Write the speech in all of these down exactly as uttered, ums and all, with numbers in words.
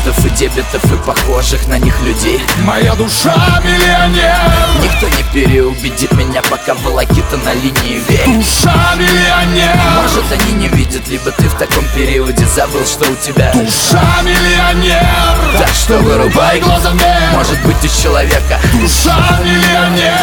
кредитов и дебетов и похожих на них людей. Моя душа миллионер. Никто не переубедит меня, пока волокита на линии верь. Душа миллионер. Может, они не видят, либо ты в таком периоде забыл, что у тебя душа миллионер. Так что вырубай глазомер. Может быть, ты человека душа миллионер.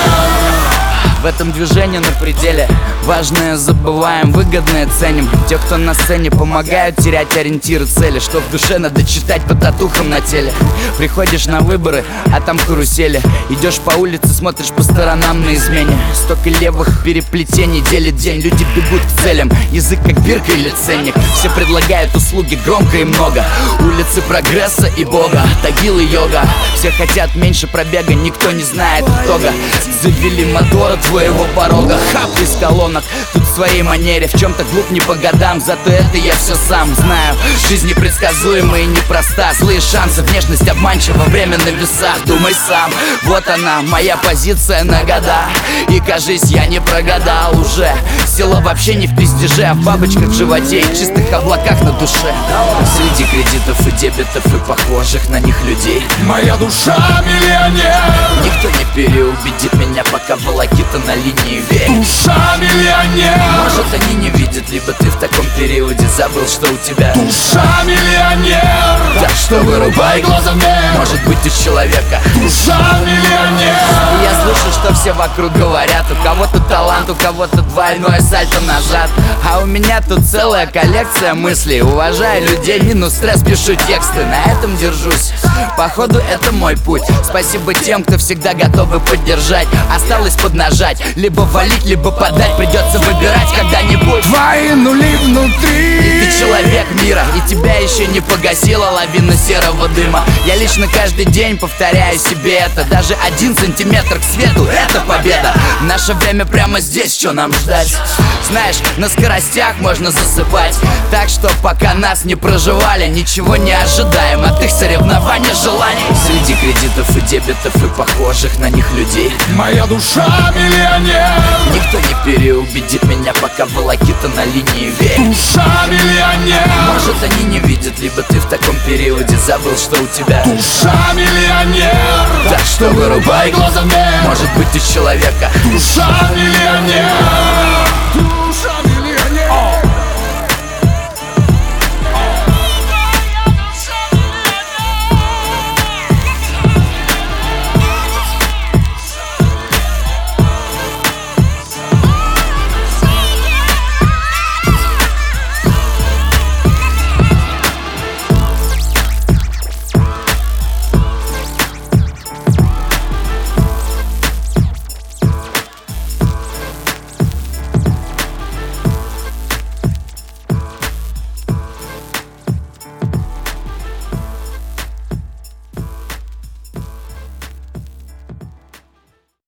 В этом движении на пределе важное забываем, выгодное ценим. Тех, кто на сцене, помогают терять ориентиры, цели. Что в душе надо читать по татухам на теле. Приходишь на выборы, а там карусели. Идешь по улице, смотришь по сторонам на измене. Столько левых переплетений делит день. Люди бегут к целям, язык как бирка или ценник. Все предлагают услуги громко и много. Улицы прогресса и бога, тагил и йога. Все хотят меньше пробега, никто не знает итога. Завели мотор от твоего порога, хап из колонок. Тут в своей манере, в чем-то глуп не по годам. Зато это я все сам знаю. Жизнь непредсказуема и непроста. Злые шансы, внешность обманчива, время на весах. Думай сам, вот она, моя позиция на года. И кажись, я не прогадал уже. Сила вообще не в пиздеже, а в бабочках в животе и чистых облаках на душе. Среди кредитов и дебетов и похожих на них людей. Моя душа миллионер. Никто не переубедит меня, пока волокита на линии верь. Душа миллионер. Может, они не видят, либо ты в таком периоде забыл, что у тебя душа миллионер. Так что вырубай глазомер. Может быть, ты человека душа миллионер. И я слышу, что все вокруг говорят. У кого-то талант, у кого-то двойное сальто назад. А у меня тут целая коллекция мыслей. Уважаю людей, минус стресс, пишу тексты. На этом держусь, походу это мой путь. Спасибо тем, кто всегда готовы поддержать. Осталось поднажать, либо валить, либо подать. Придется выбирать когда-нибудь. Твои нули внутри. И ты человек мира, и тебя еще не погасила лавина серого дыма. Я лично каждый день повторяю себе это. Даже один сантиметр к свету — это победа. Наше время прямо здесь, что нам ждать? Знаешь, на скоростях можно засыпать. Так что пока нас не проживали, ничего не ожидаем от их соревнований желаний. Среди кредитов и дебетов и похожих на них людей. Моя душа миллионер. Никто не переубедит меня, пока волокита на линии верь. Душа миллионер. Может, они не видят, либо ты в таком периоде забыл, что у тебя душа миллионер. Так что вырубай глазомер. Может быть, ты человека душа миллионер.